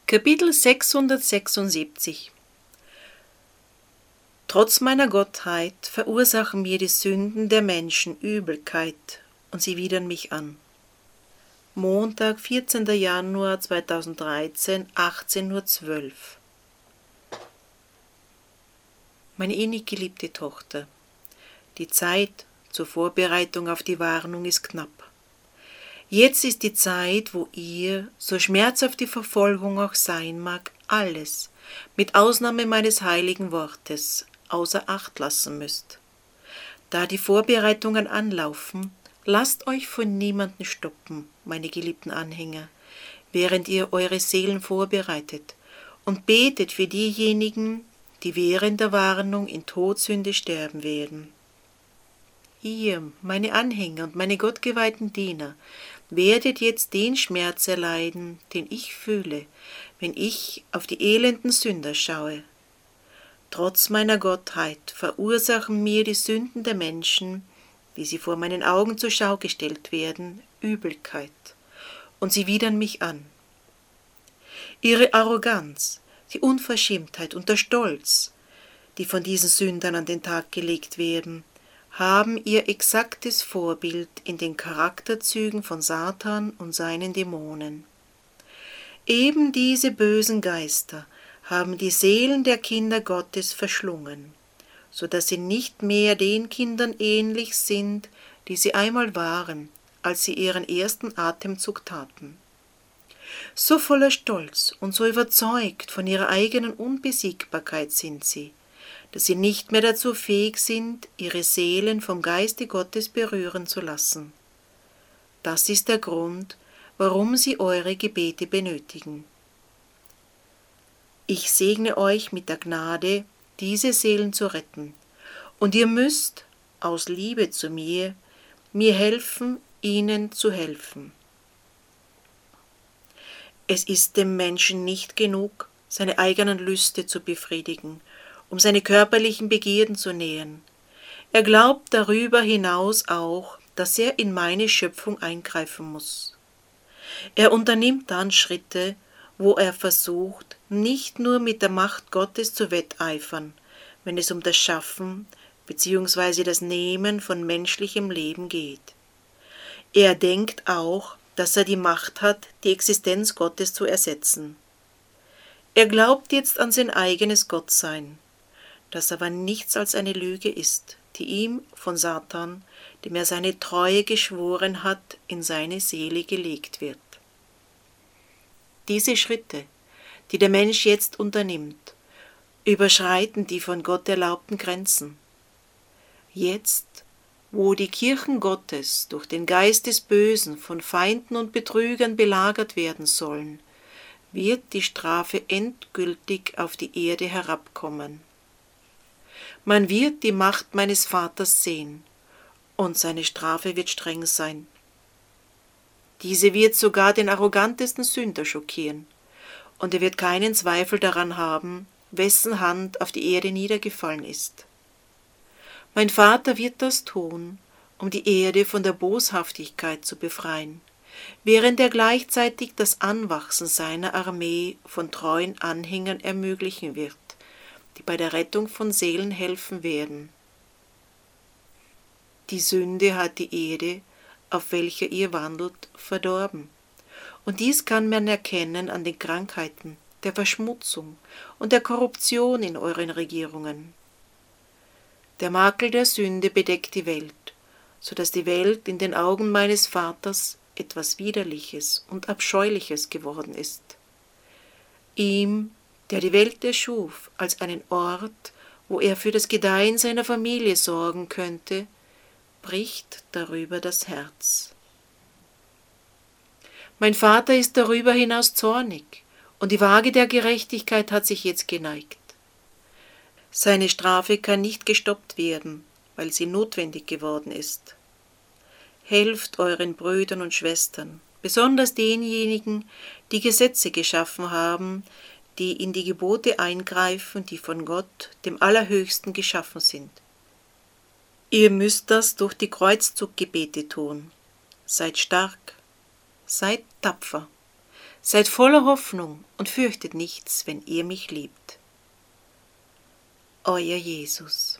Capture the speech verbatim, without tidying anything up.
Kapitel sechshundertsechsundsiebzig. Trotz meiner Gottheit verursachen mir die Sünden der Menschen Übelkeit, und sie widern mich an. Montag, vierzehnter Januar zweitausenddreizehn, achtzehn Uhr zwölf. Meine innig geliebte Tochter, die Zeit zur Vorbereitung auf die Warnung ist knapp. Jetzt ist die Zeit, wo ihr, so schmerzhaft die Verfolgung auch sein mag, alles, mit Ausnahme meines heiligen Wortes, außer Acht lassen müsst. Da die Vorbereitungen anlaufen, lasst euch von niemandem stoppen, meine geliebten Anhänger, während ihr eure Seelen vorbereitet, und betet für diejenigen, die während der Warnung in Todsünde sterben werden. Ihr, meine Anhänger und meine gottgeweihten Diener, werdet jetzt den Schmerz erleiden, den ich fühle, wenn ich auf die elenden Sünder schaue. Trotz meiner Gottheit verursachen mir die Sünden der Menschen, wie sie vor meinen Augen zur Schau gestellt werden, Übelkeit, und sie widern mich an. Ihre Arroganz, die Unverschämtheit und der Stolz, die von diesen Sündern an den Tag gelegt werden, haben ihr exaktes Vorbild in den Charakterzügen von Satan und seinen Dämonen. Eben diese bösen Geister haben die Seelen der Kinder Gottes verschlungen, so dass sie nicht mehr den Kindern ähnlich sind, die sie einmal waren, als sie ihren ersten Atemzug taten. So voller Stolz und so überzeugt von ihrer eigenen Unbesiegbarkeit sind sie, dass sie nicht mehr dazu fähig sind, ihre Seelen vom Geiste Gottes berühren zu lassen. Das ist der Grund, warum sie eure Gebete benötigen. Ich segne euch mit der Gnade, diese Seelen zu retten, und ihr müsst, aus Liebe zu mir, mir helfen, ihnen zu helfen. Es ist dem Menschen nicht genug, seine eigenen Lüste zu befriedigen, um seine körperlichen Begierden zu nähren. Er glaubt darüber hinaus auch, dass er in meine Schöpfung eingreifen muss. Er unternimmt dann Schritte, wo er versucht, nicht nur mit der Macht Gottes zu wetteifern, wenn es um das Schaffen bzw. das Nehmen von menschlichem Leben geht. Er denkt auch, dass er die Macht hat, die Existenz Gottes zu ersetzen. Er glaubt jetzt an sein eigenes Gottsein, das aber nichts als eine Lüge ist, die ihm von Satan, dem er seine Treue geschworen hat, in seine Seele gelegt wird. Diese Schritte, die der Mensch jetzt unternimmt, überschreiten die von Gott erlaubten Grenzen. Jetzt, wo die Kirchen Gottes durch den Geist des Bösen von Feinden und Betrügern belagert werden sollen, wird die Strafe endgültig auf die Erde herabkommen. Man wird die Macht meines Vaters sehen, und seine Strafe wird streng sein. Diese wird sogar den arrogantesten Sünder schockieren, und er wird keinen Zweifel daran haben, wessen Hand auf die Erde niedergefallen ist. Mein Vater wird das tun, um die Erde von der Boshaftigkeit zu befreien, während er gleichzeitig das Anwachsen seiner Armee von treuen Anhängern ermöglichen wird, die bei der Rettung von Seelen helfen werden. Die Sünde hat die Erde, auf welcher ihr wandelt, verdorben. Und dies kann man erkennen an den Krankheiten, der Verschmutzung und der Korruption in euren Regierungen. Der Makel der Sünde bedeckt die Welt, so dass die Welt in den Augen meines Vaters etwas Widerliches und Abscheuliches geworden ist. Ihm, der die Welt erschuf, als einen Ort, wo er für das Gedeihen seiner Familie sorgen könnte, bricht darüber das Herz. Mein Vater ist darüber hinaus zornig, und die Waage der Gerechtigkeit hat sich jetzt geneigt. Seine Strafe kann nicht gestoppt werden, weil sie notwendig geworden ist. Helft euren Brüdern und Schwestern, besonders denjenigen, die Gesetze geschaffen haben, die in die Gebote eingreifen, die von Gott, dem Allerhöchsten, geschaffen sind. Ihr müsst das durch die Kreuzzuggebete tun. Seid stark, seid tapfer, Seid voller Hoffnung und fürchtet nichts, wenn ihr mich liebt. Euer Jesus.